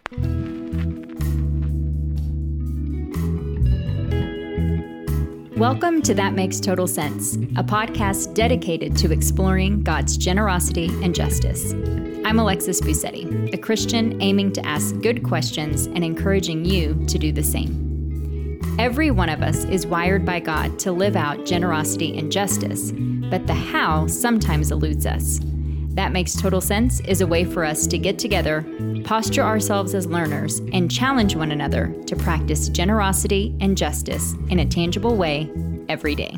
Welcome to That Makes Total Sense, a podcast dedicated to exploring God's generosity and justice. I'm Alexis Busetti, a Christian aiming to ask good questions and encouraging you to do the same. Every one of us is wired by God to live out generosity and justice, but the how sometimes eludes us. That Makes Total Sense is a way for us to get together, posture ourselves as learners, and challenge one another to practice generosity and justice in a tangible way every day.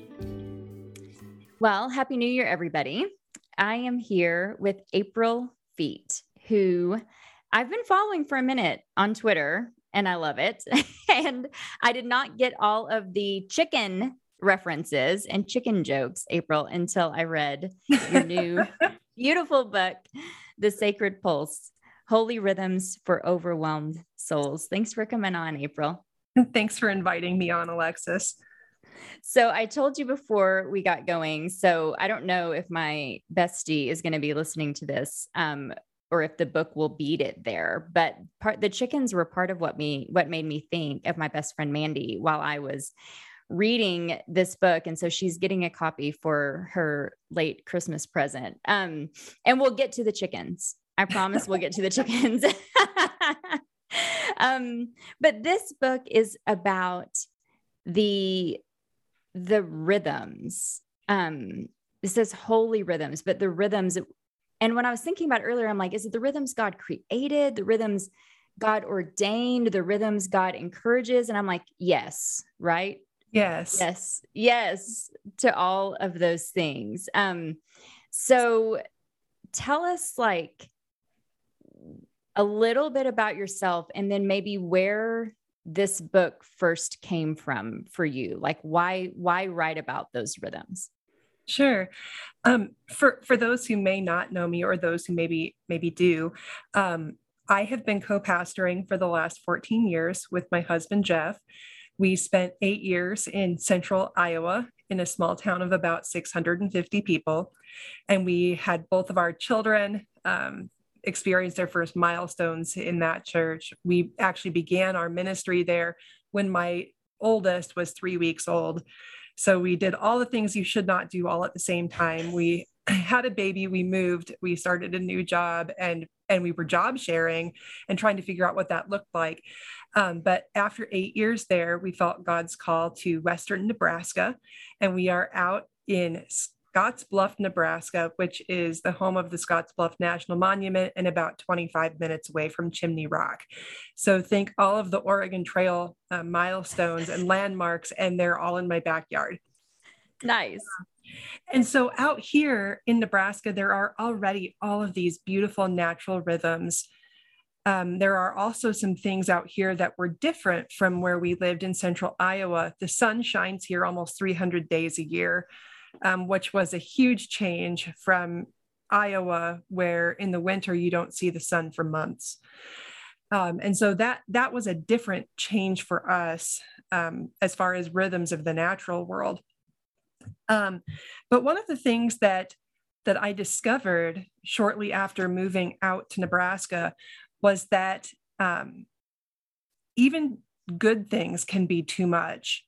Well, Happy New Year, everybody. I am here with April Feet, who I've been following for a minute on Twitter, and I love it. And I did not get all of the chicken references and chicken jokes, April, until I read your new beautiful book, The Sacred Pulse, Holy Rhythms for Overwhelmed Souls. Thanks for coming on, April. Thanks for inviting me on, Alexis. So I told you before we got going, so I don't know if my bestie is going to be listening to this, or if the book will beat it there, but the chickens were part of what made me think of my best friend, Mandy, while I was reading this book. And so she's getting a copy for her late Christmas present. And we'll get to the chickens. I promise we'll get to the chickens. But this book is about the rhythms. It says holy rhythms, but the rhythms. And when I was thinking about it earlier, I'm like, is it the rhythms God created, the rhythms God ordained, the rhythms God encourages? And I'm like, yes, right? Yes, to all of those things. So tell us like a little bit about yourself, and then maybe where this book first came from for you. Like why write about those rhythms? Sure. For those who may not know me, or those who maybe do, I have been co-pastoring for the last 14 years with my husband, Jeff. We spent 8 years in central Iowa in a small town of about 650 people. And we had both of our children experience their first milestones in that church. We actually began our ministry there when my oldest was 3 weeks old. So we did all the things you should not do all at the same time. We had a baby, we moved, we started a new job, and we were job sharing and trying to figure out what that looked like. But after 8 years there, we felt God's call to Western Nebraska, and we are out in Scottsbluff, Nebraska, which is the home of the Scottsbluff National Monument and about 25 minutes away from Chimney Rock. So think all of the Oregon Trail milestones and landmarks, and they're all in my backyard. Nice. And so out here in Nebraska, there are already all of these beautiful natural rhythms. There are also some things out here that were different from where we lived in central Iowa. The sun shines here almost 300 days a year, which was a huge change from Iowa, where in the winter you don't see the sun for months. And so that was a different change for us as far as rhythms of the natural world. But one of the things that I discovered shortly after moving out to Nebraska was that even good things can be too much.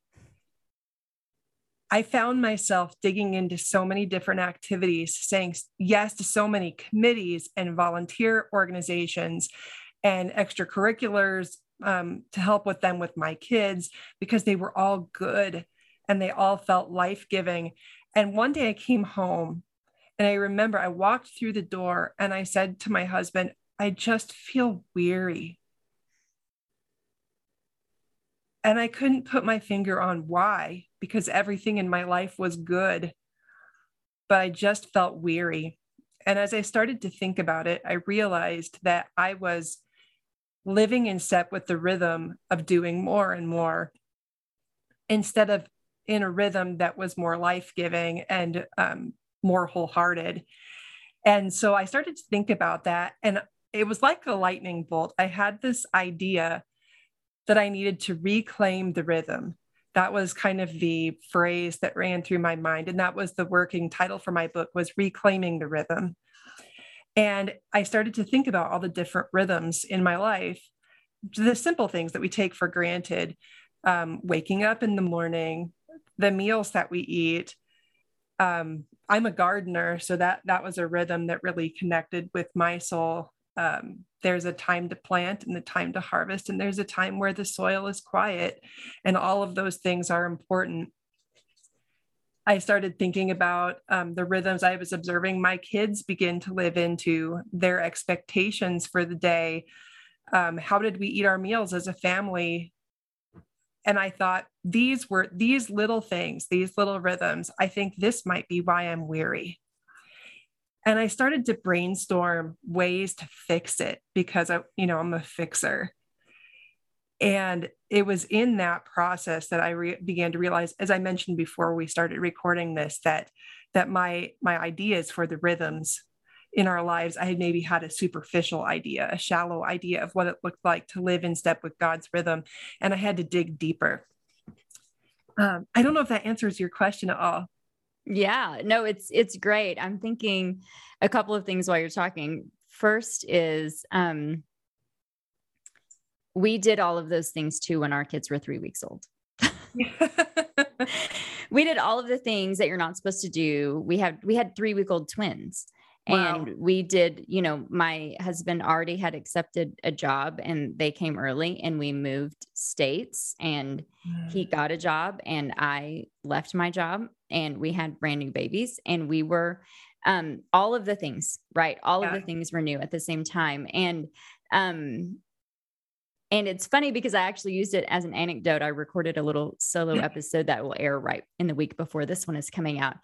I found myself digging into so many different activities, saying yes to so many committees and volunteer organizations and extracurriculars to help with them with my kids, because they were all good and they all felt life-giving. And one day I came home, and I remember I walked through the door and I said to my husband, I just feel weary. And I couldn't put my finger on why, because everything in my life was good, but I just felt weary. And as I started to think about it, I realized that I was living in step with the rhythm of doing more and more, instead of in a rhythm that was more life-giving and more wholehearted. And so I started to think about that, and it was like a lightning bolt. I had this idea that I needed to reclaim the rhythm. That was kind of the phrase that ran through my mind. And that was the working title for my book, was Reclaiming the Rhythm. And I started to think about all the different rhythms in my life, the simple things that we take for granted, waking up in the morning, the meals that we eat. I'm a gardener, so that was a rhythm that really connected with my soul. There's a time to plant and a time to harvest, and there's a time where the soil is quiet, and all of those things are important. I started thinking about the rhythms I was observing my kids begin to live into, their expectations for the day. How did we eat our meals as a family? And I thought, these little things, these little rhythms. I think this might be why I'm weary. And I started to brainstorm ways to fix it because I'm a fixer. And it was in that process that I began to realize, as I mentioned before we started recording this, that my ideas for the rhythms in our lives, I had maybe had a superficial idea, a shallow idea of what it looked like to live in step with God's rhythm. And I had to dig deeper. I don't know if that answers your question at all. Yeah, no, it's great. I'm thinking a couple of things while you're talking. First is, we did all of those things too when our kids were 3 weeks old. We did all of the things that you're not supposed to do. We had 3-week-old twins. Wow. And we did, my husband already had accepted a job and they came early and we moved states and he got a job and I left my job and we had brand new babies and we were, all of the things, right? All of the things were new at the same time. And it's funny because I actually used it as an anecdote. I recorded a little solo episode that will air right in the week before this one is coming out.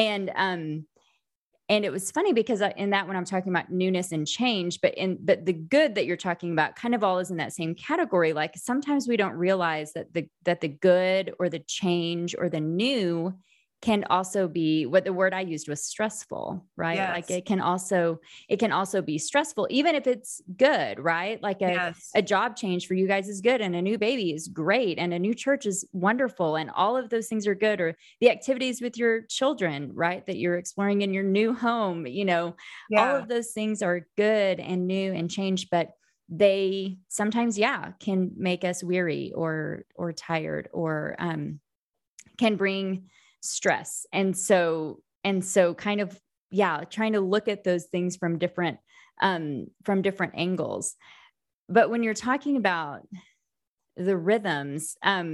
And it was funny because in that one, I'm talking about newness and change, but the good that you're talking about kind of all is in that same category. Like sometimes we don't realize that the good or the change or the new can also be what the word I used was stressful, right? Yes. Like it can also be stressful, even if it's good, right? Like a job change for you guys is good and a new baby is great and a new church is wonderful. And all of those things are good, or the activities with your children, right? That you're exploring in your new home, all of those things are good and new and change, but they sometimes, can make us weary or tired or, can bring stress. And so kind of, trying to look at those things from different angles. But when you're talking about the rhythms,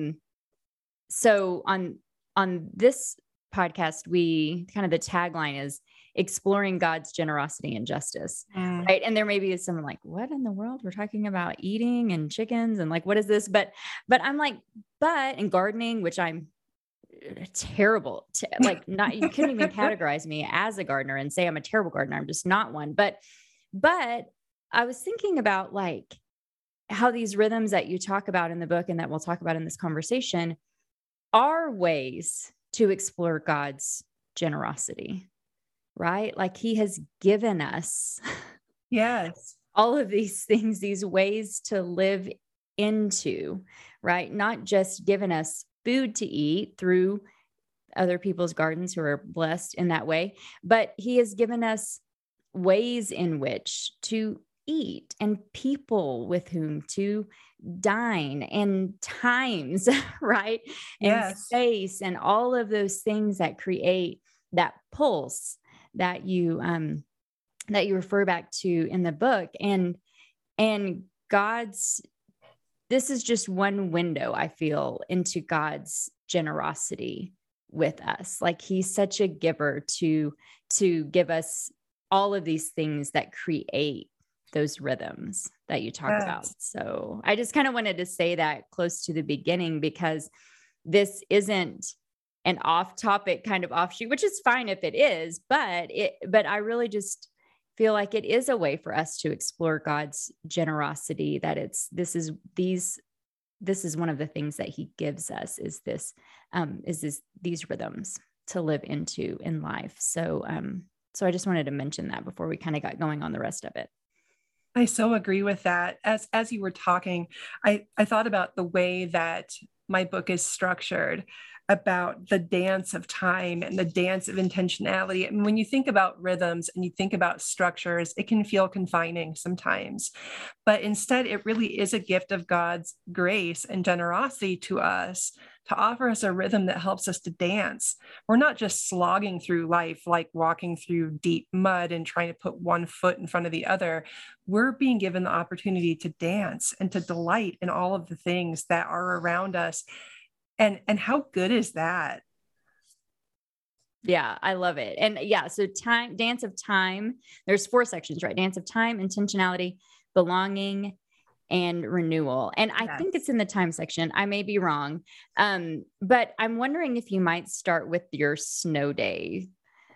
so on this podcast, we kind of, the tagline is exploring God's generosity and justice. Right. And there may be someone like, what in the world? We're talking about eating and chickens and like, what is this? But I'm like, and gardening, which I'm terrible you couldn't even categorize me as a gardener and say I'm a terrible gardener. I'm just not one. But I was thinking about like how these rhythms that you talk about in the book and that we'll talk about in this conversation are ways to explore God's generosity, right? Like he has given us all of these things, these ways to live into, right? Not just given us food to eat through other people's gardens who are blessed in that way, but he has given us ways in which to eat and people with whom to dine and times, right? And space and all of those things that create that pulse that you refer back to in the book. And this is just one window, I feel, into God's generosity with us. Like he's such a giver to give us all of these things that create those rhythms that you talk about. So I just kind of wanted to say that close to the beginning, because this isn't an off-topic kind of offshoot, which is fine if it is, but I really just feel like it is a way for us to explore God's generosity, that this is one of the things that he gives us is these rhythms to live into in life. So I just wanted to mention that before we kind of got going on the rest of it. I so agree with that. As you were talking, I thought about the way that my book is structured. about the dance of time and the dance of intentionality. And when you think about rhythms and you think about structures, it can feel confining sometimes. But instead, it really is a gift of God's grace and generosity to us to offer us a rhythm that helps us to dance. We're not just slogging through life like walking through deep mud and trying to put one foot in front of the other. We're being given the opportunity to dance and to delight in all of the things that are around us. And how good is that? Yeah, I love it. And yeah, so time, dance of time, there's 4 sections, right? Dance of time, intentionality, belonging, and renewal. And I think it's in the time section. I may be wrong. But I'm wondering if you might start with your snow day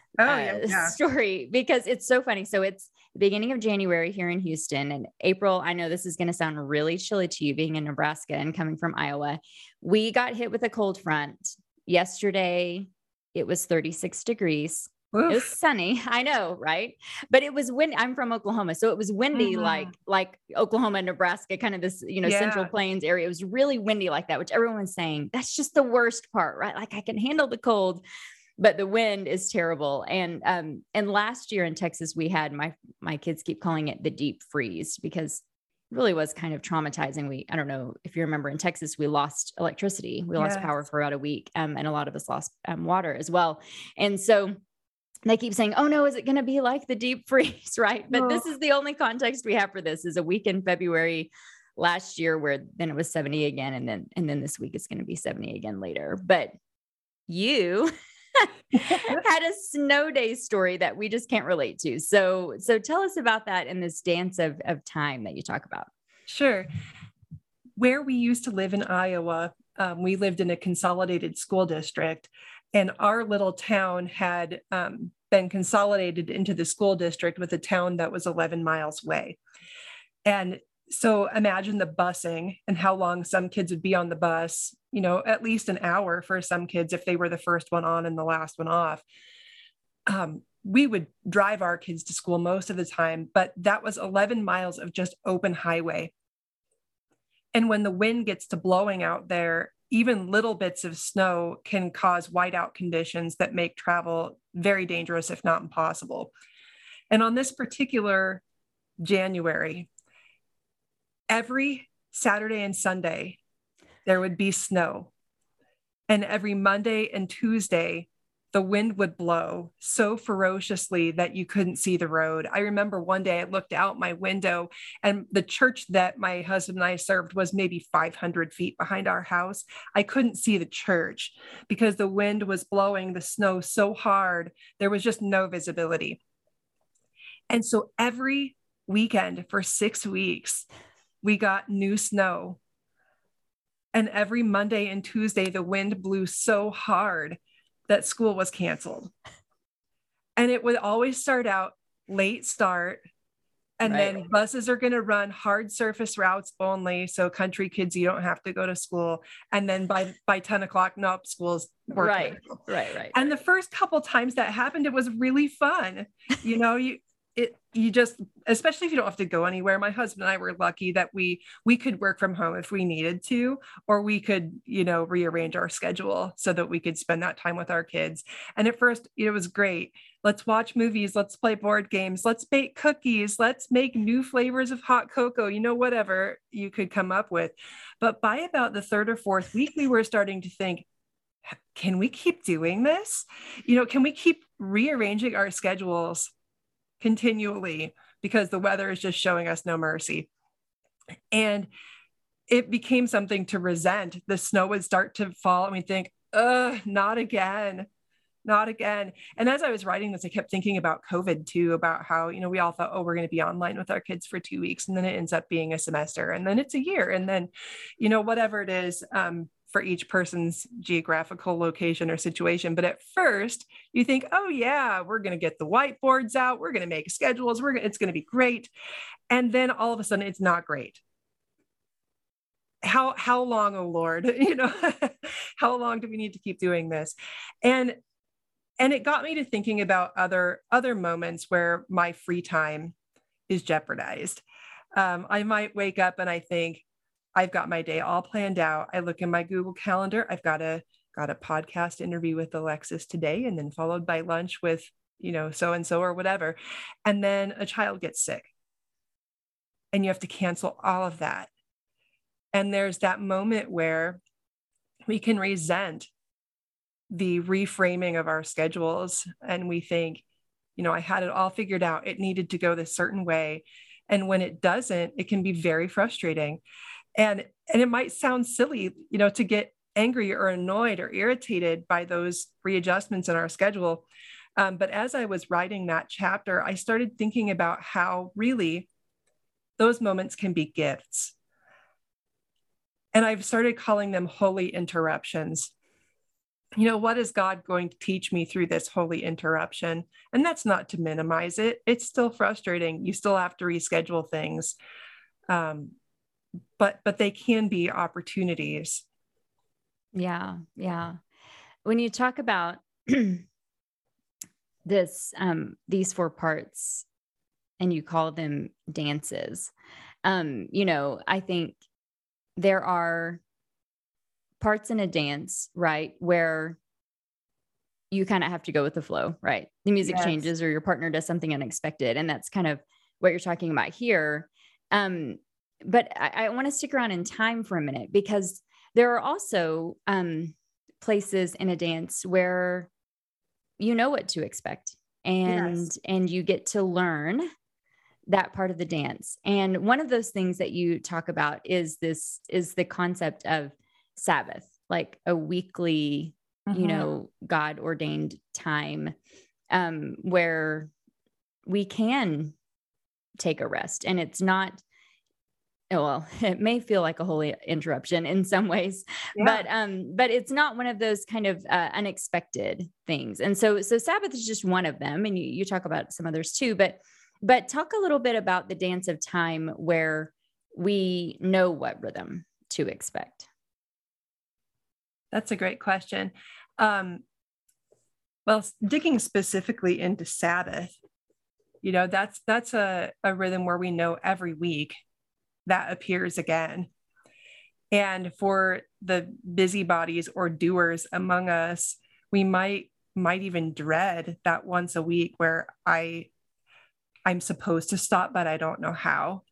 story, because it's so funny. So it's the beginning of January here in Houston, and April. I know this is going to sound really chilly to you being in Nebraska and coming from Iowa. We got hit with a cold front yesterday. It was 36 degrees. Oof. It was sunny. I know, right? But it was windy. I'm from Oklahoma, so it was windy, like Oklahoma, Nebraska, kind of this, Central Plains area. It was really windy like that, which everyone's saying that's just the worst part, right? Like I can handle the cold, but the wind is terrible. And last year in Texas, we had my kids keep calling it the deep freeze because it really was kind of traumatizing. I don't know if you remember, in Texas, we lost electricity. We lost power for about a week. And a lot of us lost water as well. And so they keep saying, oh no, is it going to be like the deep freeze? Right. But this is the only context we have for this, is a week in February last year, where then it was 70 again. And then this week it's going to be 70 again later. But you had a snow day story that we just can't relate to. So tell us about that and this dance of time that you talk about. Sure. Where we used to live in Iowa, we lived in a consolidated school district, and our little town had been consolidated into the school district with a town that was 11 miles away. And so imagine the busing and how long some kids would be on the bus, at least an hour for some kids if they were the first one on and the last one off. We would drive our kids to school most of the time, but that was 11 miles of just open highway. And when the wind gets to blowing out there, even little bits of snow can cause whiteout conditions that make travel very dangerous, if not impossible. And on this particular January, every Saturday and Sunday, there would be snow. And every Monday and Tuesday, the wind would blow so ferociously that you couldn't see the road. I remember one day I looked out my window, and the church that my husband and I served was maybe 500 feet behind our house. I couldn't see the church because the wind was blowing the snow so hard. There was just no visibility. And so every weekend for 6 weeks, we got new snow. And every Monday and Tuesday, the wind blew so hard that school was canceled. And it would always start out late start. And then buses are going to run hard surface routes only. So country kids, you don't have to go to school. And then by 10 o'clock, nope, school's working. Right. And the first couple times that happened, it was really fun. You just, especially if you don't have to go anywhere. My husband and I were lucky that we could work from home if we needed to, or we could, rearrange our schedule so that we could spend that time with our kids. And at first, it was great. Let's watch movies. Let's play board games. Let's bake cookies. Let's make new flavors of hot cocoa, whatever you could come up with. But by about the 3rd or 4th week, we were starting to think, can we keep doing this? Can we keep rearranging our schedules continually, because the weather is just showing us no mercy? And it became something to resent. The snow would start to fall and we think, not again. And as I was writing this, I kept thinking about COVID too, about how, we all thought, we're going to be online with our kids for 2 weeks, and then it ends up being a semester, and then it's a year, and then, whatever it is, for each person's geographical location or situation. But at first you think, oh yeah, we're going to get the whiteboards out. We're going to make schedules. It's going to be great. And then all of a sudden it's not great. How long, oh Lord, how long do we need to keep doing this? And it got me to thinking about other moments where my free time is jeopardized. I might wake up and I think, I've got my day all planned out. I look in my Google Calendar. I've got a got a podcast interview with Alexis today, and then followed by lunch with, so-and-so or whatever. And then a child gets sick and you have to cancel all of that. And there's that moment where we can resent the reframing of our schedules. And we think, I had it all figured out. It needed to go this certain way. And when it doesn't, it can be very frustrating. And it might sound silly, to get angry or annoyed or irritated by those readjustments in our schedule. But as I was writing that chapter, I started thinking about how really those moments can be gifts. And I've started calling them holy interruptions. What is God going to teach me through this holy interruption? And that's not to minimize it. It's still frustrating. You still have to reschedule things. But they can be opportunities. Yeah. Yeah. When you talk about these 4 parts and you call them dances, I think there are parts in a dance, right, where you kind of have to go with the flow, right? The music changes or your partner does something unexpected. And that's kind of what you're talking about here. But I want to stick around in time for a minute, because there are also places in a dance where you know what to expect, and you get to learn that part of the dance. And one of those things that you talk about is the concept of Sabbath, like a weekly, God ordained time, where we can take a rest. And it's not, well, it may feel like a holy interruption in some ways, but it's not one of those kind of unexpected things. And so Sabbath is just one of them. And you talk about some others too, but talk a little bit about the dance of time where we know what rhythm to expect. That's a great question. Well, digging specifically into Sabbath, that's a rhythm where we know every week that appears again. And for the busybodies or doers among us, we might even dread that once a week where I'm supposed to stop, but I don't know how,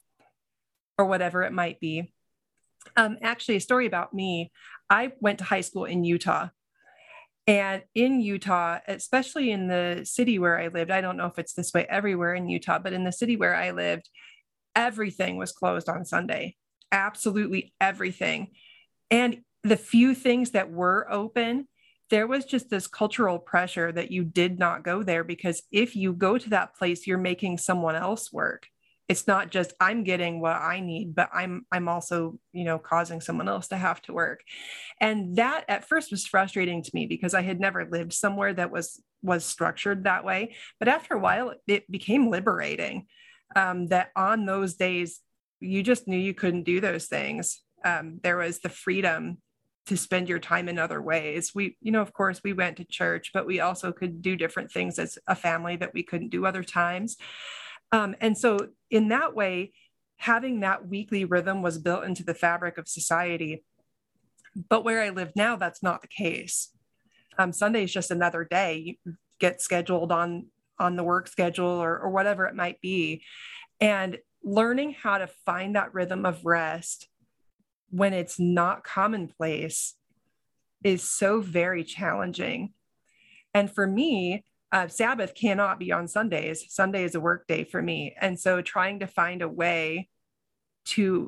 or whatever it might be. Actually, a story about me. I went to high school in Utah. And in Utah, especially in the city where I lived, I don't know if it's this way everywhere in Utah, but in the city where I lived, everything was closed on Sunday. Absolutely everything. And the few things that were open, there was just this cultural pressure that you did not go there, because if you go to that place, you're making someone else work. It's not just I'm getting what I need, but I'm also, causing someone else to have to work. And that at first was frustrating to me because I had never lived somewhere that was structured that way. But after a while, it became liberating, that on those days, you just knew you couldn't do those things. There was the freedom to spend your time in other ways. We, of course, we went to church, but we also could do different things as a family that we couldn't do other times. And so in that way, having that weekly rhythm was built into the fabric of society. But where I live now, that's not the case. Sunday is just another day. You get scheduled on the work schedule or whatever it might be. And learning how to find that rhythm of rest when it's not commonplace is so very challenging. And for me, Sabbath cannot be on Sundays. Sunday is a work day for me. And so trying to find a way to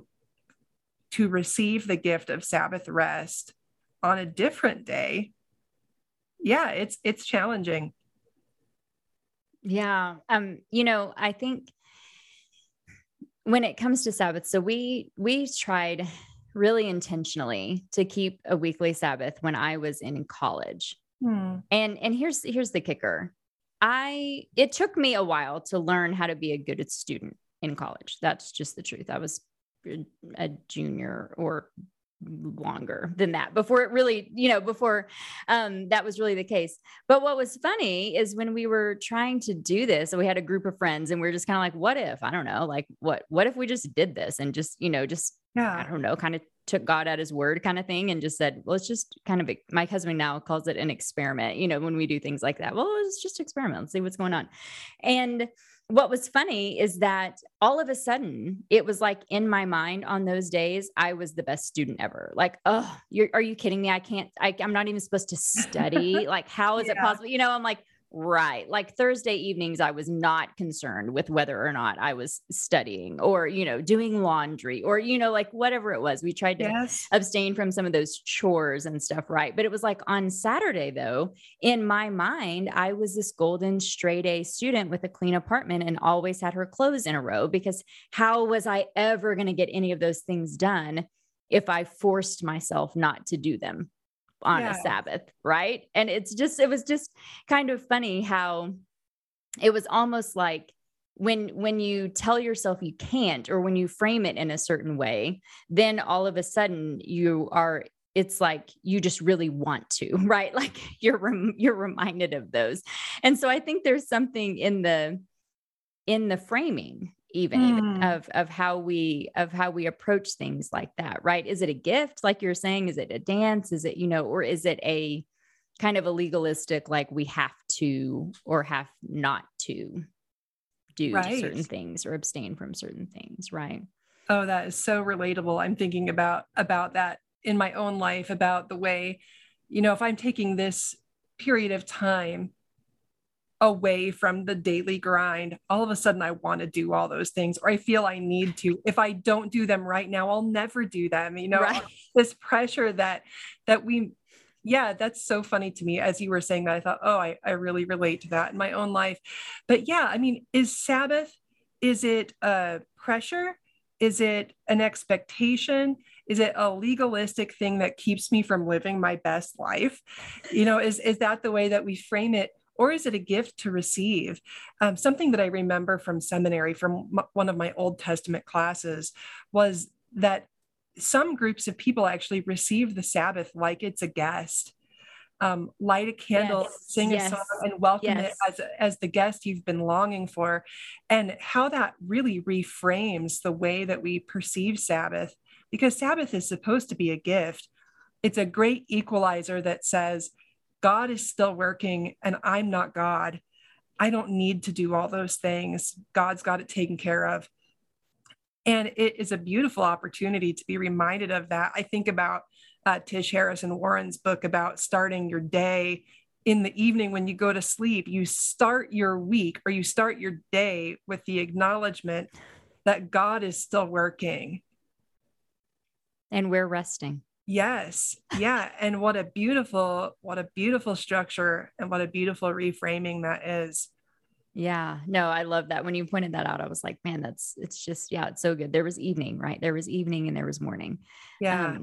receive the gift of Sabbath rest on a different day, it's challenging. Yeah. I think when it comes to Sabbath, so we tried really intentionally to keep a weekly Sabbath when I was in college. And here's the kicker. It took me a while to learn how to be a good student in college. That's just the truth. I was a junior or longer than that before it really, that was really the case. But what was funny is when we were trying to do this, so we had a group of friends and we were just kind of like, what if, I don't know, like what if we just did this and just Yeah. I don't know, kind of took God at his word kind of thing and just said, well, it's just kind of, my husband now calls it an experiment. When we do things like that, well, it's just experiment. Let's see what's going on. And what was funny is that all of a sudden it was like in my mind on those days, I was the best student ever. Like, oh, are you kidding me? I'm not even supposed to study. Like, how is it possible? I'm like, right. Like Thursday evenings, I was not concerned with whether or not I was studying or, doing laundry or, like whatever it was. We tried to abstain from some of those chores and stuff. Right. But it was like on Saturday, though, in my mind, I was this golden straight A student with a clean apartment and always had her clothes in a row, because how was I ever going to get any of those things done if I forced myself not to do them on a Sabbath? Right. And it was just kind of funny how it was almost like when you tell yourself you can't, or when you frame it in a certain way, then all of a sudden it's like you just really want to, right? Like you're reminded of those. And so I think there's something in the framing even of how we approach things like that, right? Is it a gift, like you're saying? Is it a dance? Is it, or is it a kind of a legalistic, like we have to or have not to do certain things or abstain from certain things, right? Oh, that is so relatable. I'm thinking about that in my own life, about the way, if I'm taking this period of time away from the daily grind, all of a sudden I want to do all those things, or I feel I need to. If I don't do them right now, I'll never do them. Right. This pressure that we, that's so funny to me. As you were saying that, I thought, oh, I really relate to that in my own life. But is Sabbath, is it a pressure? Is it an expectation? Is it a legalistic thing that keeps me from living my best life? Is that the way that we frame it? Or is it a gift to receive? Something that I remember from seminary, from one of my Old Testament classes, was that some groups of people actually receive the Sabbath like it's a guest. Light a candle, sing a song, and welcome it as the guest you've been longing for. And how that really reframes the way that we perceive Sabbath, because Sabbath is supposed to be a gift. It's a great equalizer that says, God is still working and I'm not God. I don't need to do all those things. God's got it taken care of. And it is a beautiful opportunity to be reminded of that. I think about Tish Harrison Warren's book about starting your day in the evening when you go to sleep. You start your week, or you start your day with the acknowledgement that God is still working. And we're resting. Yes. Yeah. And what a beautiful structure, and what a beautiful reframing that is. Yeah, no, I love that. When you pointed that out, I was like, man, it's just, it's so good. There was evening, right? There was evening and there was morning. Yeah.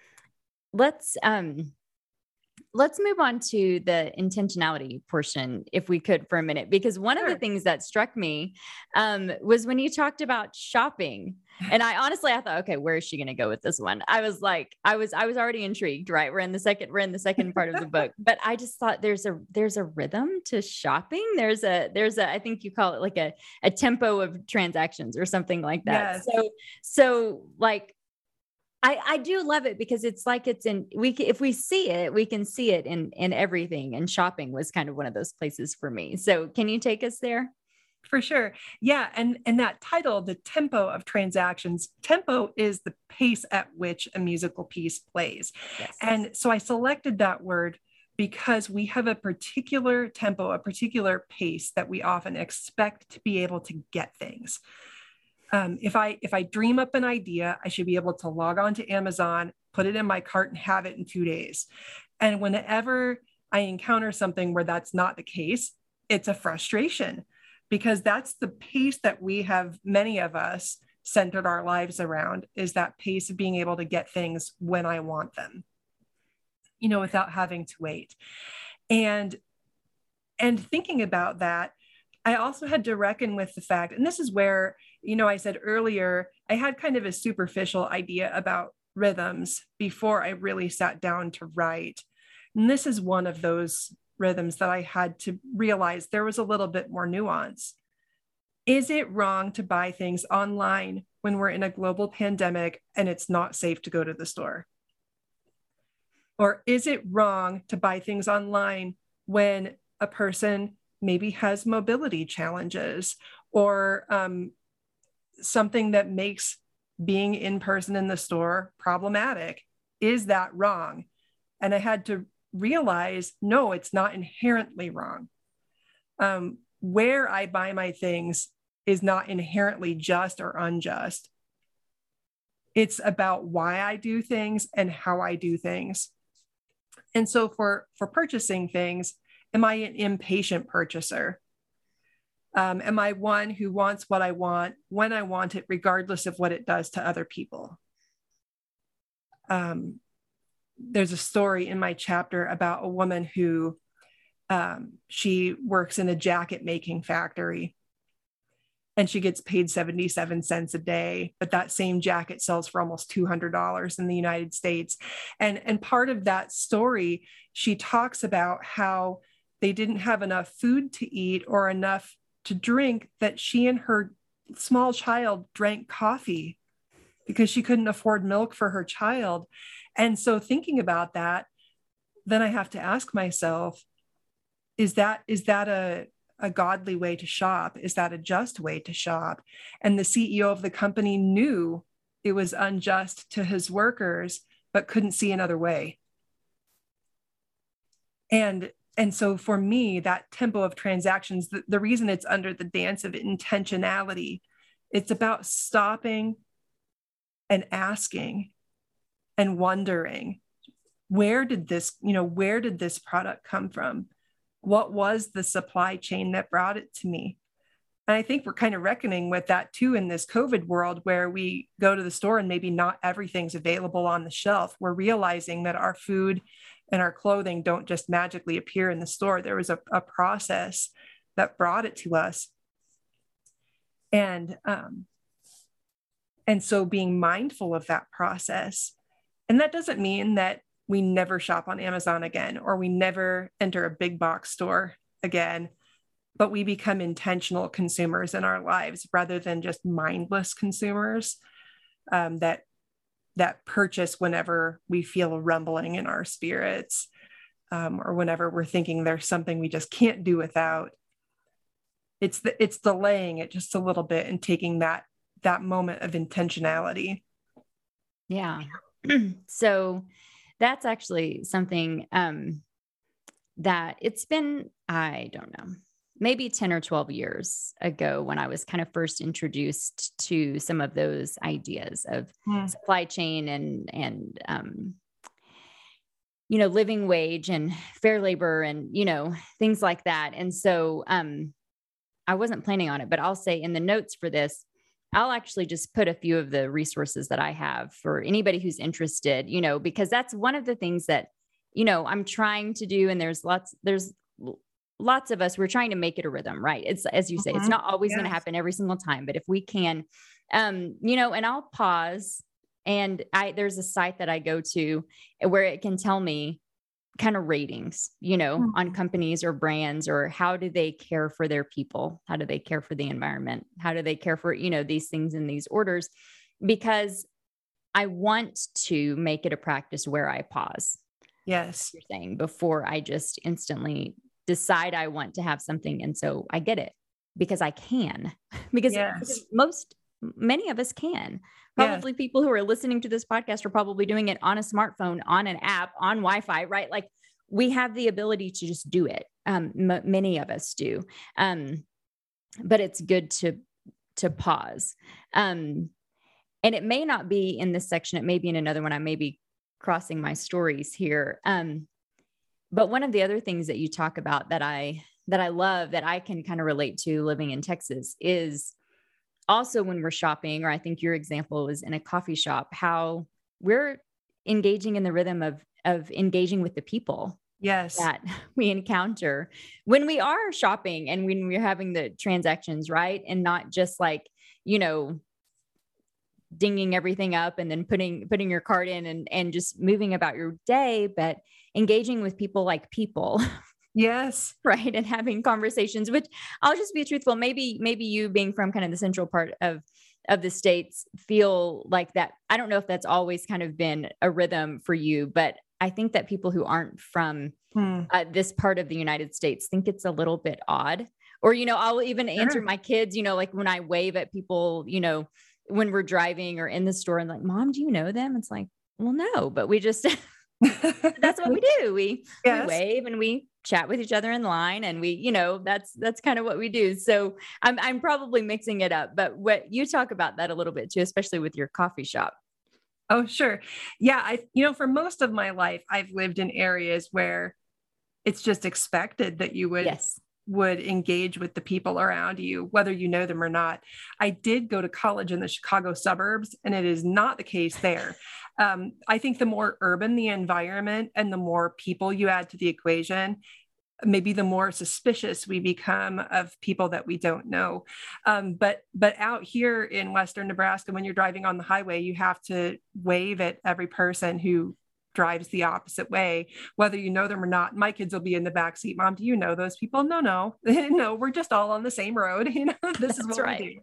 Let's move on to the intentionality portion, if we could, for a minute, because one of the things that struck me was when you talked about shopping. And I thought, okay, where is she going to go with this one? I was already intrigued, right? We're in the second part of the book, but I just thought there's a rhythm to shopping. There's a, I think you call it like a tempo of transactions or something like that. Yes. So like, I do love it, because it's like if we see it, we can see it in everything. And shopping was kind of one of those places for me. So can you take us there? For sure. Yeah. And that title, The Tempo of Transactions, tempo is the pace at which a musical piece plays. Yes. And so I selected that word because we have a particular tempo, a particular pace that we often expect to be able to get things. If I dream up an idea, I should be able to log on to Amazon, put it in my cart, and have it in 2 days. And whenever I encounter something where that's not the case, it's a frustration, because that's the pace that we have, many of us, centered our lives around, is that pace of being able to get things when I want them, without having to wait. And thinking about that, I also had to reckon with the fact, and this is where, I said earlier, I had kind of a superficial idea about rhythms before I really sat down to write. And this is one of those rhythms that I had to realize there was a little bit more nuance. Is it wrong to buy things online when we're in a global pandemic and it's not safe to go to the store? Or is it wrong to buy things online when a person maybe has mobility challenges or something that makes being in person in the store problematic? Is that wrong? And I had to realize, no, it's not inherently wrong. Where I buy my things is not inherently just or unjust. It's about why I do things and how I do things. And so for purchasing things, am I an impatient purchaser? Am I one who wants what I want when I want it, regardless of what it does to other people? There's a story in my chapter about a woman who she works in a jacket making factory and she gets paid 77 cents a day, but that same jacket sells for almost $200 in the United States. And part of that story, she talks about how they didn't have enough food to eat or enough to drink, that she and her small child drank coffee because she couldn't afford milk for her child. And so thinking about that, then I have to ask myself, is that a godly way to shop? Is that a just way to shop? And the CEO of the company knew it was unjust to his workers, but couldn't see another way. And so for me, that tempo of transactions, the reason it's under the dance of intentionality, it's about stopping and asking and wondering, where did this product come from? What was the supply chain that brought it to me? And I think we're kind of reckoning with that too in this COVID world, where we go to the store and maybe not everything's available on the shelf. We're realizing that our food and our clothing don't just magically appear in the store. There was a process that brought it to us. And so being mindful of that process. And that doesn't mean that we never shop on Amazon again, or we never enter a big box store again, but we become intentional consumers in our lives rather than just mindless consumers that purchase whenever we feel a rumbling in our spirits, or whenever we're thinking there's something we just can't do without. It's delaying it just a little bit and taking that moment of intentionality. Yeah. So that's actually something that it's been, I don't know, maybe 10 or 12 years ago when I was kind of first introduced to some of those ideas of supply chain and living wage and fair labor and, things like that. And so I wasn't planning on it, but I'll say in the notes for this, I'll actually just put a few of the resources that I have for anybody who's interested, because that's one of the things that, I'm trying to do. And there's lots of us, we're trying to make it a rhythm, right? It's, as you say, it's not always going to happen every single time, but if we can, and I'll pause, and there's a site that I go to where it can tell me kind of ratings, on companies or brands, or how do they care for their people? How do they care for the environment? How do they care for, these things in these orders? Because I want to make it a practice where I pause. Yes. You're saying before I just instantly decide I want to have something. And so I get it because I can, because many of us can. Probably people who are listening to this podcast are probably doing it on a smartphone, on an app, on Wi-Fi, right? Like we have the ability to just do it. Many of us do. But it's good to pause. And it may not be in this section. It may be in another one. I may be crossing my stories here. But one of the other things that you talk about that I love, that I can kind of relate to living in Texas, is also when we're shopping, or I think your example was in a coffee shop, how we're engaging in the rhythm of engaging with the people that we encounter when we are shopping and when we're having the transactions, right? And not just like, dinging everything up and then putting your cart in and just moving about your day, but engaging with people like people Yes. right? And having conversations, which I'll just be truthful. Maybe you being from kind of the central part of the States feel like that. I don't know if that's always kind of been a rhythm for you, but I think that people who aren't from this part of the United States think it's a little bit odd. Or, I'll even answer Sure. my kids, like when I wave at people, when we're driving or in the store and like, Mom, do you know them? It's like, well, no, but we just, that's what we do. We Yes. wave and we chat with each other in line, and we, that's kind of what we do. So I'm probably mixing it up, but what you talk about that a little bit too, especially with your coffee shop. Oh, sure. Yeah. For most of my life, I've lived in areas where it's just expected that you Yes. would engage with the people around you, whether you know them or not. I did go to college in the Chicago suburbs, and it is not the case there. I think the more urban the environment and the more people you add to the equation, maybe the more suspicious we become of people that we don't know. But out here in Western Nebraska, when you're driving on the highway, you have to wave at every person who drives the opposite way, whether you know them or not. My kids will be in the back seat. Mom, do you know those people? No, no, we're just all on the same road. This is what we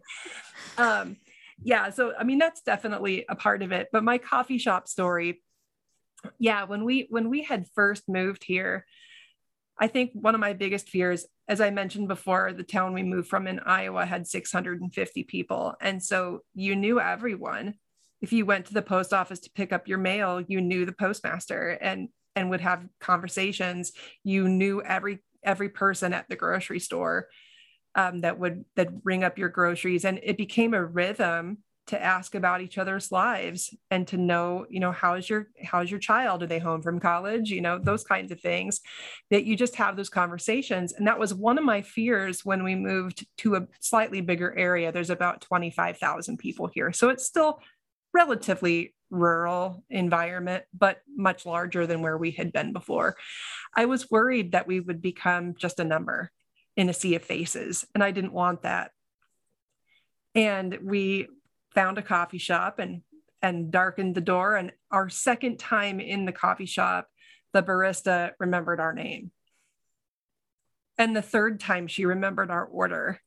do. Yeah. So, I mean, that's definitely a part of it, but my coffee shop story. Yeah. When we had first moved here, I think one of my biggest fears, as I mentioned before, the town we moved from in Iowa had 650 people. And so you knew everyone. If you went to the post office to pick up your mail, you knew the postmaster and would have conversations. You knew every person at the grocery store that would ring up your groceries. And it became a rhythm to ask about each other's lives and to know, how's your child? Are they home from college? Those kinds of things, that you just have those conversations. And that was one of my fears when we moved to a slightly bigger area. There's about 25,000 people here. So it's still relatively rural environment, but much larger than where we had been before. I was worried that we would become just a number in a sea of faces, and I didn't want that. And we found a coffee shop and darkened the door. And our second time in the coffee shop, the barista remembered our name. And the third time she remembered our order.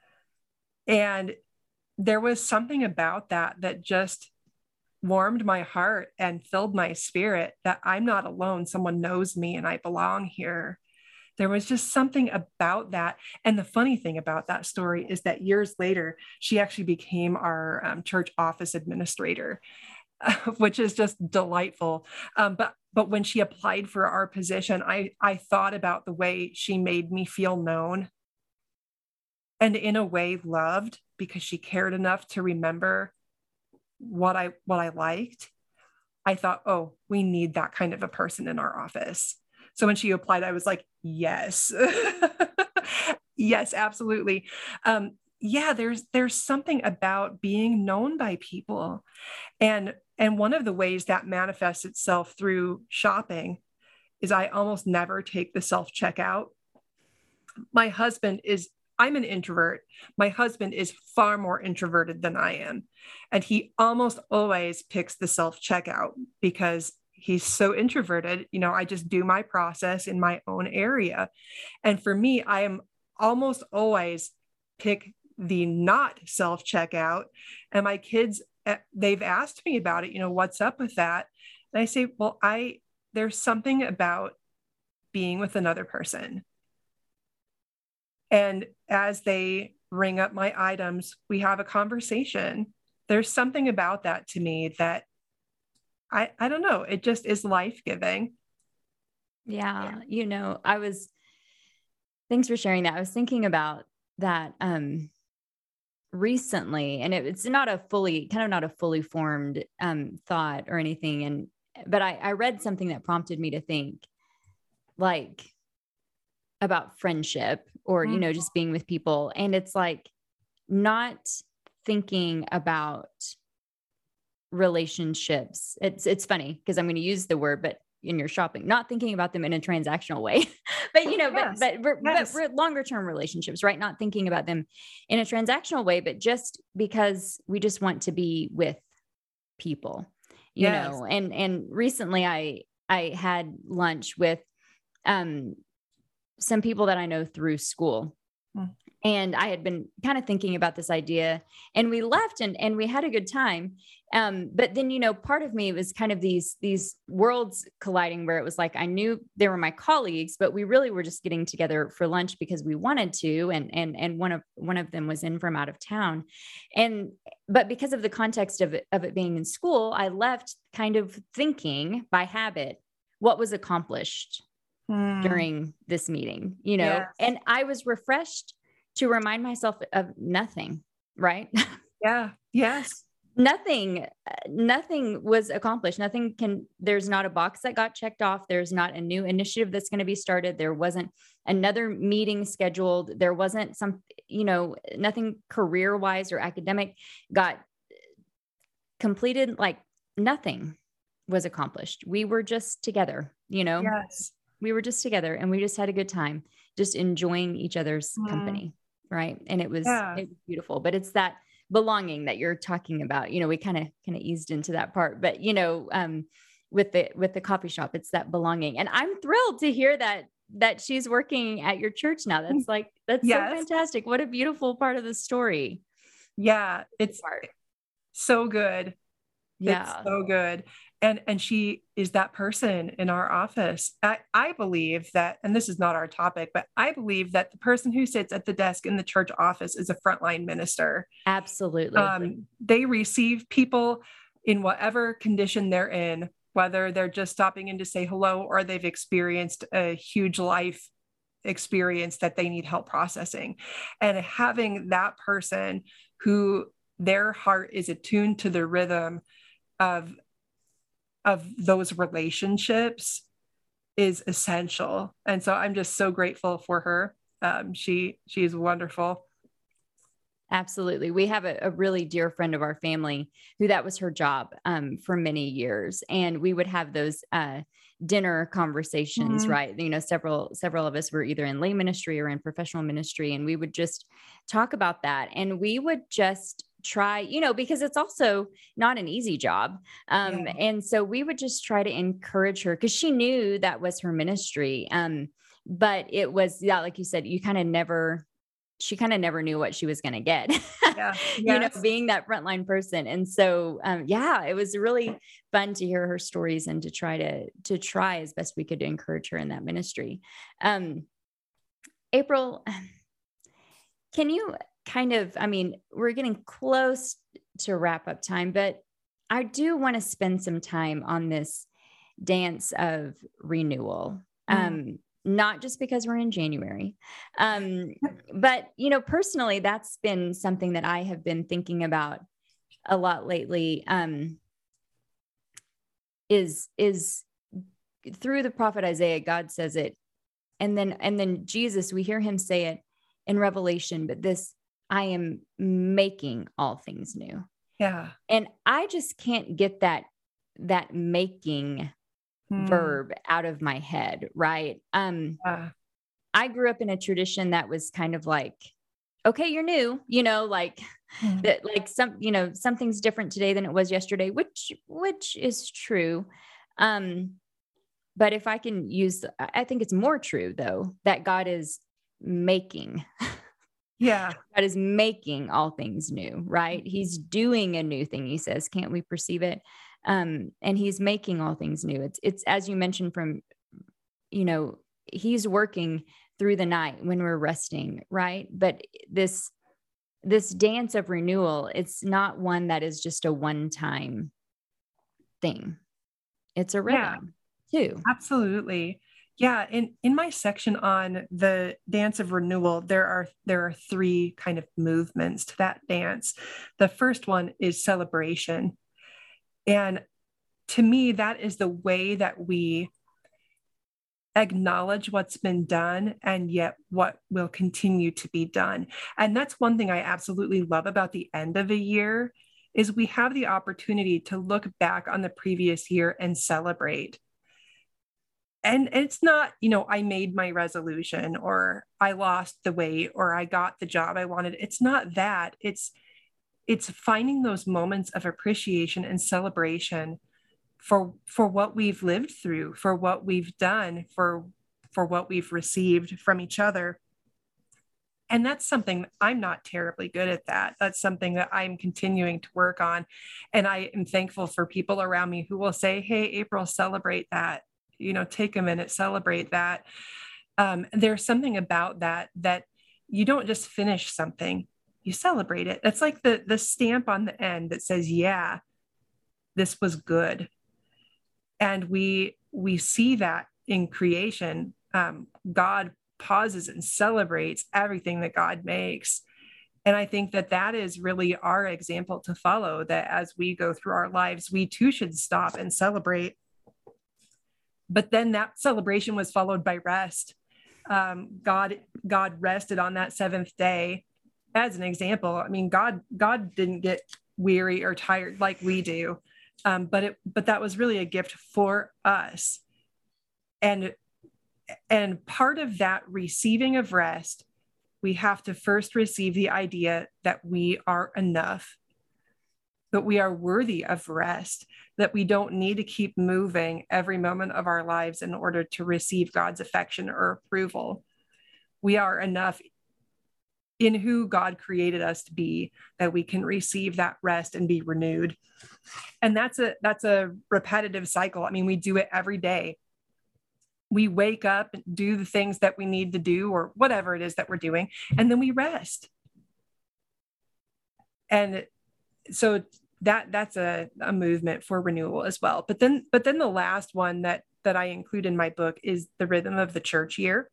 And there was something about that just warmed my heart and filled my spirit, that I'm not alone. Someone knows me and I belong here. There was just something about that. And the funny thing about that story is that years later, she actually became our church office administrator, which is just delightful. But when she applied for our position, I thought about the way she made me feel known and in a way loved, because she cared enough to remember what I liked. I thought, oh, we need that kind of a person in our office. So when she applied, I was like, yes, yes, absolutely. Yeah, there's something about being known by people. And one of the ways that manifests itself through shopping is I almost never take the self-checkout. I'm an introvert. My husband is far more introverted than I am. And he almost always picks the self-checkout because he's so introverted. I just do my process in my own area. And for me, I am almost always pick the not self-checkout. And my kids, they've asked me about it, what's up with that? And I say, well, there's something about being with another person. And as they ring up my items, we have a conversation. There's something about that to me that I don't know. It just is life-giving. Yeah. Thanks for sharing that. I was thinking about that recently, and it's not a fully formed thought or anything. But I read something that prompted me to think like about friendship or, just being with people. And it's like not thinking about relationships. It's funny because I'm going to use the word, but in your shopping, not thinking about them in a transactional way, but but longer term relationships, right? Not thinking about them in a transactional way, but just because we just want to be with people, you know. And recently I had lunch with some people that I know through school. Mm. And I had been kind of thinking about this idea, and we left and we had a good time. But then, part of me was kind of these worlds colliding, where it was like, I knew they were my colleagues, but we really were just getting together for lunch because we wanted to. And one of them was in from out of town. But because of the context of it being in school, I left kind of thinking by habit what was accomplished during this meeting, Yes. and I was refreshed to remind myself of nothing, right? Yeah. Yes. Nothing was accomplished. There's not a box that got checked off. There's not a new initiative that's going to be started. There wasn't another meeting scheduled. There wasn't nothing career-wise or academic got completed. Like nothing was accomplished. We were just together, Yes. We were just together, and we just had a good time, just enjoying each other's company. Right. And it was beautiful, but it's that belonging that you're talking about. We kind of eased into that part, but with the coffee shop, it's that belonging. And I'm thrilled to hear that she's working at your church now. That's Yes. so fantastic. What a beautiful part of the story. Yeah. It's so good. Yeah. It's so good. And she is that person in our office. I believe that, and this is not our topic, but I believe that the person who sits at the desk in the church office is a frontline minister. Absolutely. They receive people in whatever condition they're in, whether they're just stopping in to say hello or they've experienced a huge life experience that they need help processing. And having that person who their heart is attuned to the rhythm of those relationships is essential. And so I'm just so grateful for her. She is wonderful. Absolutely. We have a really dear friend of our family who that was her job for many years. And we would have those dinner conversations, right? Several of us were either in lay ministry or in professional ministry, and we would just talk about that. And we would just try, because it's also not an easy job. And so we would just try to encourage her, because she knew that was her ministry. But it was, like you said, she kind of never knew what she was going to get, being that frontline person. And so, it was really fun to hear her stories and to try as best we could to encourage her in that ministry. April, can you we're getting close to wrap up time, but I do want to spend some time on this dance of renewal. Not just because we're in January, but, personally, that's been something that I have been thinking about a lot lately, is through the prophet Isaiah. God says it. And then Jesus, we hear him say it in Revelation, but I am making all things new. Yeah. And I just can't get that making verb out of my head. Right. I grew up in a tradition that was kind of like, okay, you're new, that, like something's different today than it was yesterday, which is true. But if I can I think it's more true though, that God is making, God is making all things new, right? He's doing a new thing. He says, can't we perceive it? And he's making all things new. It's as you mentioned he's working through the night when we're resting, right? But this dance of renewal, it's not one that is just a one-time thing. It's a rhythm too. Absolutely. Yeah. In my section on the dance of renewal, there are three kind of movements to that dance. The first one is celebration. And to me, that is the way that we acknowledge what's been done and yet what will continue to be done. And that's one thing I absolutely love about the end of a year, is we have the opportunity to look back on the previous year and celebrate. And it's not, I made my resolution, or I lost the weight, or I got the job I wanted. It's not that. It's finding those moments of appreciation and celebration for what we've lived through, for what we've done, for for what we've received from each other. And that's something I'm not terribly good at that. That's something that I'm continuing to work on. And I am thankful for people around me who will say, hey, April, celebrate that, take a minute, celebrate that. There's something about that you don't just finish something, you celebrate it. That's like the stamp on the end that says, yeah, this was good. And we see that in creation. God pauses and celebrates everything that God makes. And I think that is really our example to follow, that as we go through our lives, we too should stop and celebrate. But then that celebration was followed by rest. God rested on that seventh day as an example. I mean, God didn't get weary or tired like we do. But that was really a gift for us. And part of that receiving of rest, we have to first receive the idea that we are enough, that we are worthy of rest, that we don't need to keep moving every moment of our lives in order to receive God's affection or approval. We are enough in who God created us to be, that we can receive that rest and be renewed. And that's a repetitive cycle. I mean, we do it every day. We wake up and do the things that we need to do, or whatever it is that we're doing, and then we rest. And so that's a movement for renewal as well. But then the last one that I include in my book is the rhythm of the church year.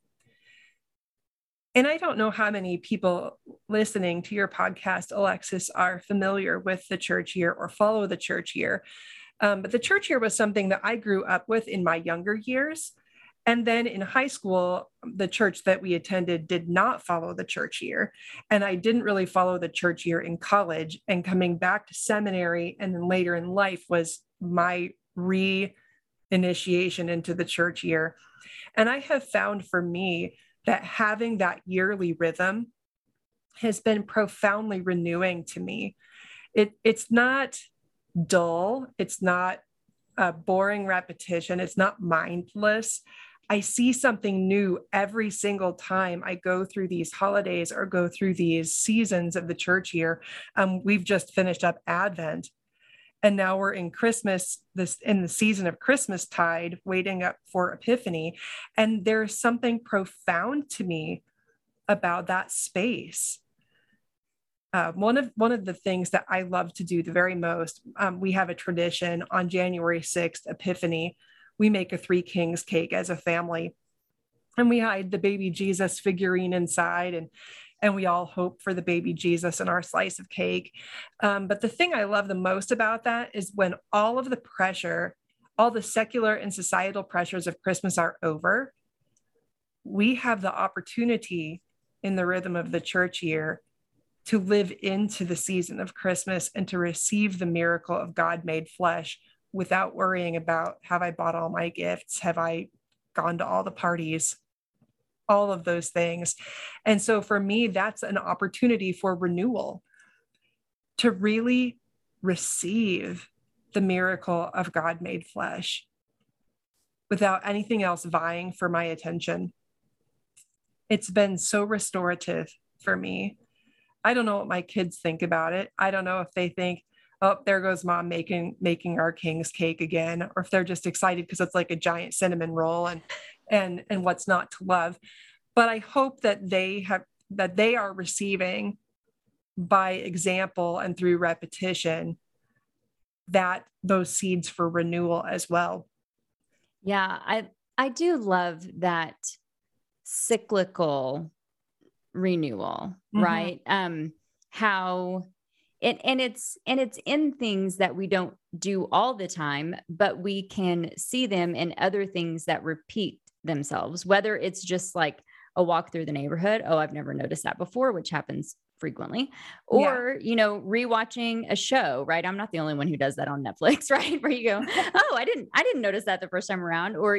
And I don't know how many people listening to your podcast, Alexis, are familiar with the church year or follow the church year. But the church year was something that I grew up with in my younger years. And then in high school, the church that we attended did not follow the church year. And I didn't really follow the church year in college. And coming back to seminary and then later in life was my re-initiation into the church year. And I have found for me that having that yearly rhythm has been profoundly renewing to me. It's not dull. It's not a boring repetition. It's not mindless. I see something new every single time I go through these holidays or go through these seasons of the church year. We've just finished up Advent, and now we're in Christmas, in the season of Christmastide, waiting up for Epiphany. And there's something profound to me about that space. One of the things that I love to do the very most, we have a tradition on January 6th, Epiphany. We make a Three Kings cake as a family, and we hide the baby Jesus figurine inside, and we all hope for the baby Jesus in our slice of cake. But the thing I love the most about that is when all of the pressure, all the secular and societal pressures of Christmas are over, we have the opportunity in the rhythm of the church year to live into the season of Christmas and to receive the miracle of God made flesh without worrying about, have I bought all my gifts? Have I gone to all the parties? All of those things. And so for me, that's an opportunity for renewal, to really receive the miracle of God made flesh without anything else vying for my attention. It's been so restorative for me. I don't know what my kids think about it. I don't know if they think, oh, there goes mom making our king's cake again, or if they're just excited because it's like a giant cinnamon roll and what's not to love. But I hope that they are receiving by example and through repetition that those seeds for renewal as well. Yeah, I do love that cyclical renewal, mm-hmm. right? How it's in things that we don't do all the time, but we can see them in other things that repeat themselves, whether it's just like a walk through the neighborhood. Oh, I've never noticed that before, which happens frequently. Or, rewatching a show, right? I'm not the only one who does that on Netflix, right? Where you go, oh, I didn't notice that the first time around. Or,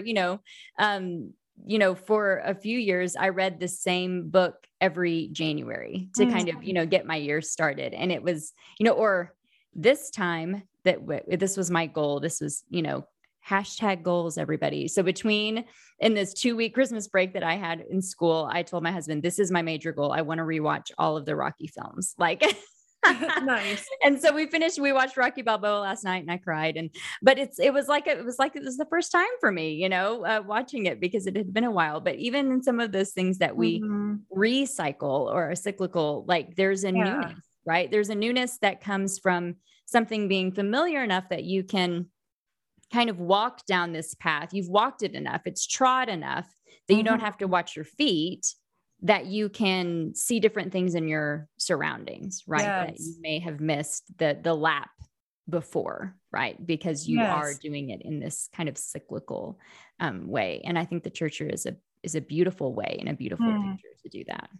for a few years, I read the same book every January to kind of, get my year started. And it was, or this time this was my goal. This was, #goals, everybody. So in this 2-week Christmas break that I had in school, I told my husband, this is my major goal. I want to rewatch all of the Rocky films. Like, Nice. and so we watched Rocky Balboa last night and I cried. But it was like it was the first time for me, watching it, because it had been a while. But even in some of those things that we recycle or are cyclical, like there's a newness, right? There's a newness that comes from something being familiar enough that you can kind of walk down this path. You've walked it enough. It's trod enough that you don't have to watch your feet, that you can see different things in your surroundings, right? Yes. That you may have missed the lap before, right? Because you are doing it in this kind of cyclical way. And I think the church year is a beautiful way and a beautiful picture to do that.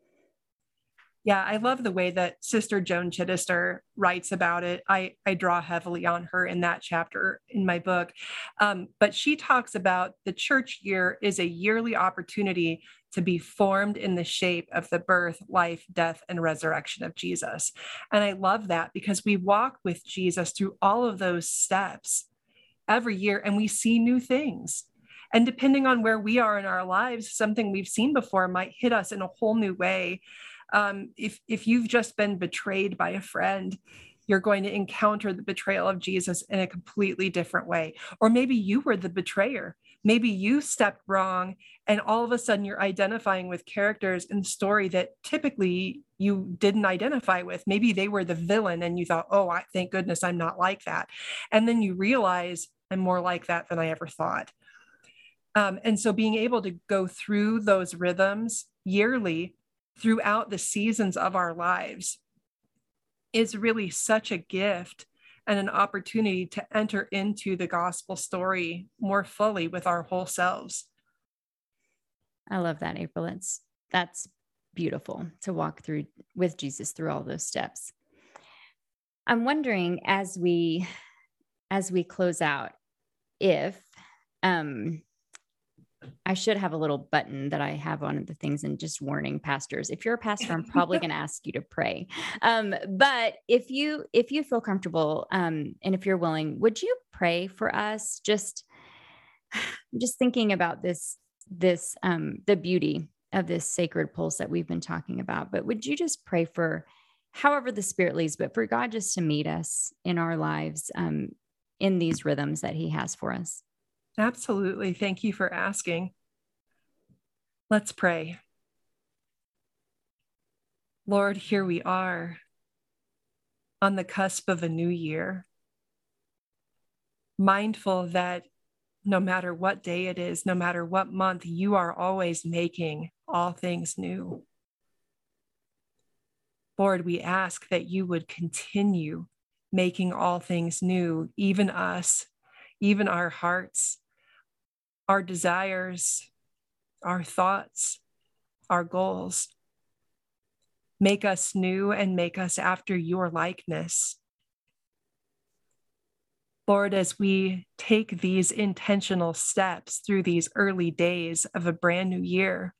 Yeah, I love the way that Sister Joan Chittister writes about it. I draw heavily on her in that chapter in my book. But she talks about the church year is a yearly opportunity to be formed in the shape of the birth, life, death, and resurrection of Jesus. And I love that because we walk with Jesus through all of those steps every year and we see new things. And depending on where we are in our lives, something we've seen before might hit us in a whole new way. If you've just been betrayed by a friend, you're going to encounter the betrayal of Jesus in a completely different way. Or maybe you were the betrayer. Maybe you stepped wrong and all of a sudden you're identifying with characters in the story that typically you didn't identify with. Maybe they were the villain and you thought, oh, thank goodness I'm not like that. And then you realize I'm more like that than I ever thought. And so being able to go through those rhythms yearly throughout the seasons of our lives is really such a gift and an opportunity to enter into the gospel story more fully with our whole selves. I love that, April. That's beautiful to walk through with Jesus through all those steps. I'm wondering as we close out, if I should have a little button that I have on the things and just warning pastors. If you're a pastor, I'm probably going to ask you to pray. But if you feel comfortable, and if you're willing, would you pray for us? Just thinking about the beauty of this sacred pulse that we've been talking about. But would you just pray for however the Spirit leads, but for God just to meet us in our lives, in these rhythms that He has for us? Absolutely. Thank you for asking. Let's pray. Lord, here we are on the cusp of a new year, mindful that no matter what day it is, no matter what month, you are always making all things new. Lord, we ask that you would continue making all things new, even us, even our hearts, our desires, our thoughts, our goals. Make us new and make us after your likeness. Lord, as we take these intentional steps through these early days of a brand new year,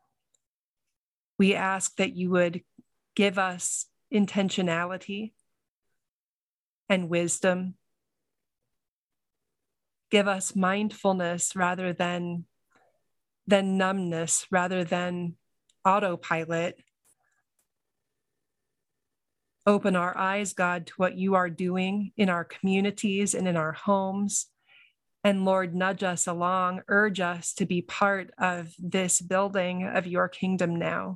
we ask that you would give us intentionality and wisdom. Give us mindfulness rather than numbness, rather than autopilot. Open our eyes, God, to what you are doing in our communities and in our homes. And Lord, nudge us along, urge us to be part of this building of your kingdom now.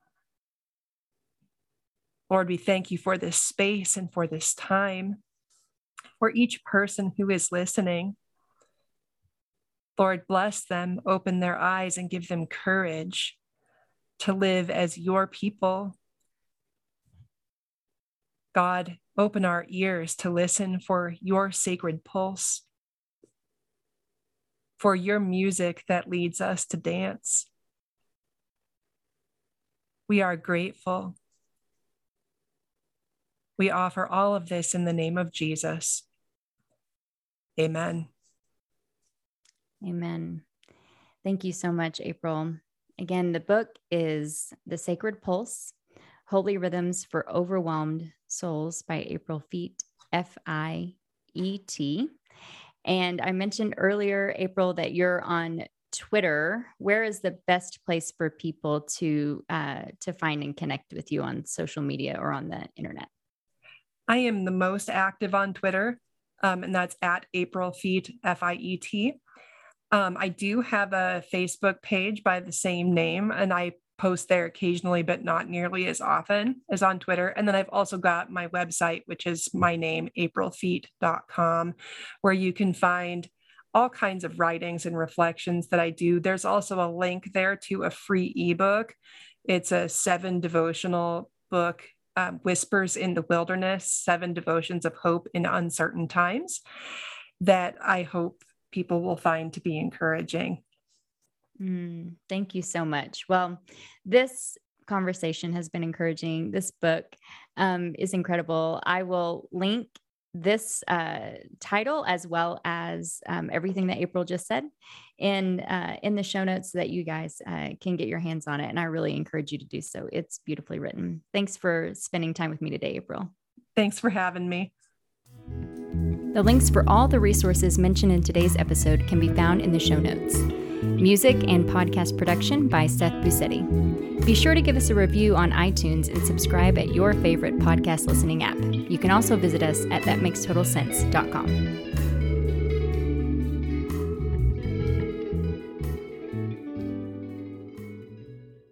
Lord, we thank you for this space and for this time, for each person who is listening. Lord, bless them, open their eyes, and give them courage to live as your people. God, open our ears to listen for your sacred pulse, for your music that leads us to dance. We are grateful. We offer all of this in the name of Jesus. Amen. Amen. Thank you so much, April. Again, the book is The Sacred Pulse, Holy Rhythms for Overwhelmed Souls by April Fiet, Fiet. And I mentioned earlier, April, that you're on Twitter. Where is the best place for people to find and connect with you on social media or on the internet? I am the most active on Twitter, and that's at April Fiet, Fiet. I do have a Facebook page by the same name, and I post there occasionally, but not nearly as often as on Twitter. And then I've also got my website, which is my name, aprilfiet.com, where you can find all kinds of writings and reflections that I do. There's also a link there to a free ebook. It's a 7 devotional book, Whispers in the Wilderness, 7 devotions of hope in uncertain times, that I hope people will find to be encouraging. Thank you so much. Well, this conversation has been encouraging. This book is incredible. I will link this title as well as everything that April just said in the show notes so that you guys can get your hands on it. And I really encourage you to do so. It's beautifully written. Thanks for spending time with me today, April. Thanks for having me. The links for all the resources mentioned in today's episode can be found in the show notes. Music and podcast production by Seth Busetti. Be sure to give us a review on iTunes and subscribe at your favorite podcast listening app. You can also visit us at thatmakes total sense.com.